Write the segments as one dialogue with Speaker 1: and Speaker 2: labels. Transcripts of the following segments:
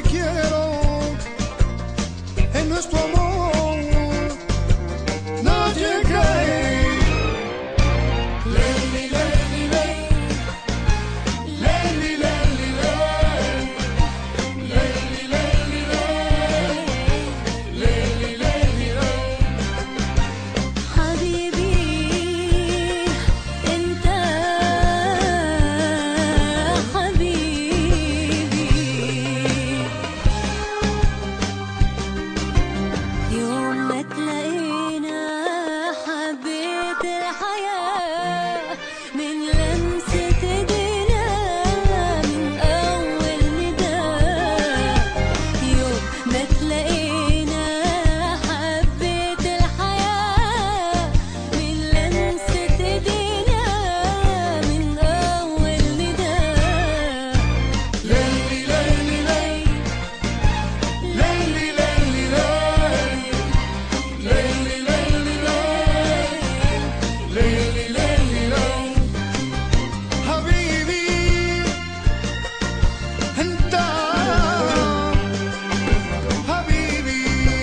Speaker 1: quiero en nuestro amor. Nadie cree. Lady, lady, lady, lady, lady, lady, lady, lady, lady,
Speaker 2: حبيبي انت حبيبي، يوم ما تلاقينا حبيت الحياة من لمسة ايدينا، من أول نداء. يوم ما تلاقينا حبيت الحياة من لمسة ايدينا، من أول نداء.
Speaker 1: lady, lady, lady, lady, lady, lady, lady, lady, حبيبي انت حبيبي.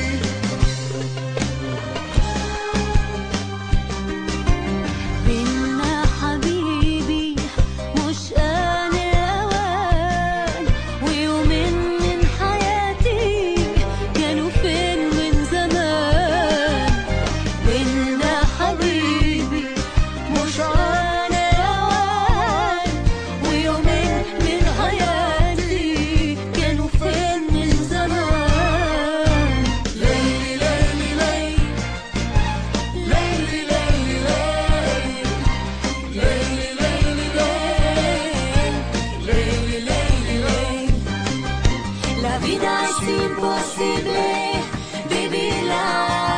Speaker 2: بينا حبيبي مش آن الأوان، ويومين من حياتي كانوا فين من زمان. بينا حبيبي مش آن الأوان، ويومين من حياتي كانوا فين من زمان.
Speaker 1: lady, lady, lady, lady, lady, lady, lady, lady,
Speaker 2: La vida es imposible vivirla